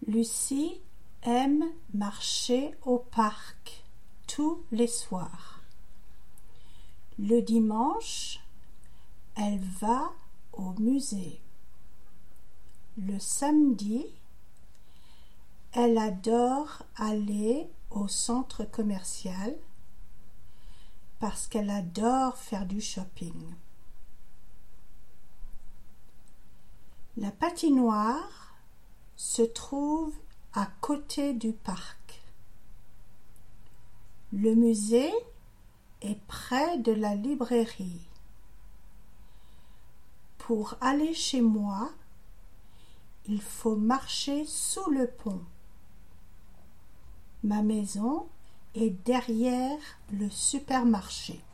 Lucie aime marcher au parc tous les soirs. Le dimanche, elle va au musée. Le samedi, elle adore aller au centre commercial parce qu'elle adore faire du shopping. La patinoire se trouve à côté du parc. Le musée est près de la librairie. Pour aller chez moi, il faut marcher sous le pont. Ma maison est derrière le supermarché.